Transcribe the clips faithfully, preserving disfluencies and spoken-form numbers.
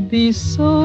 You'd be so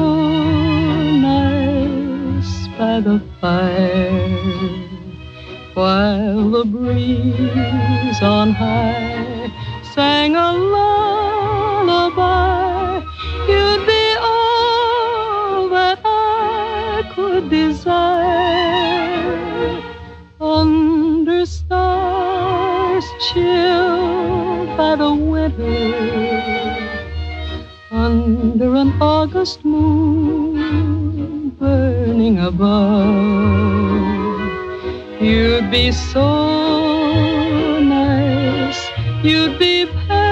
nice by the fire, while the breeze on high sang a lullaby. You'd be all that I could desire, under stars chilled by the winter, under an August moon burning above. You'd be so nice, you'd be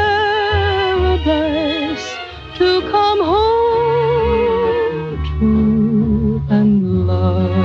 paradise to come home to and love.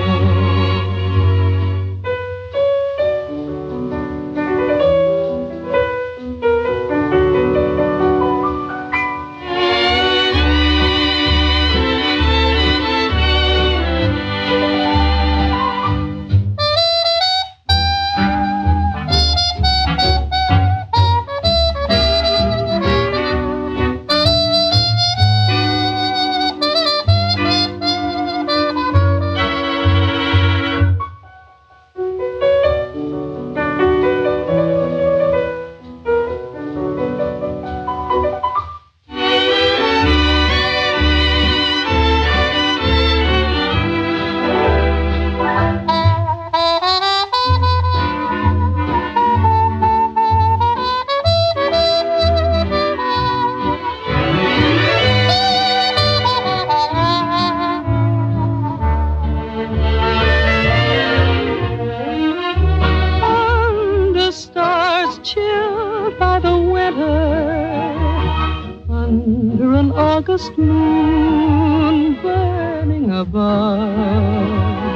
Chilled by the winter, under an August moon burning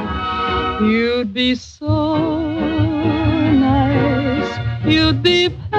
above. You'd be so nice, you'd be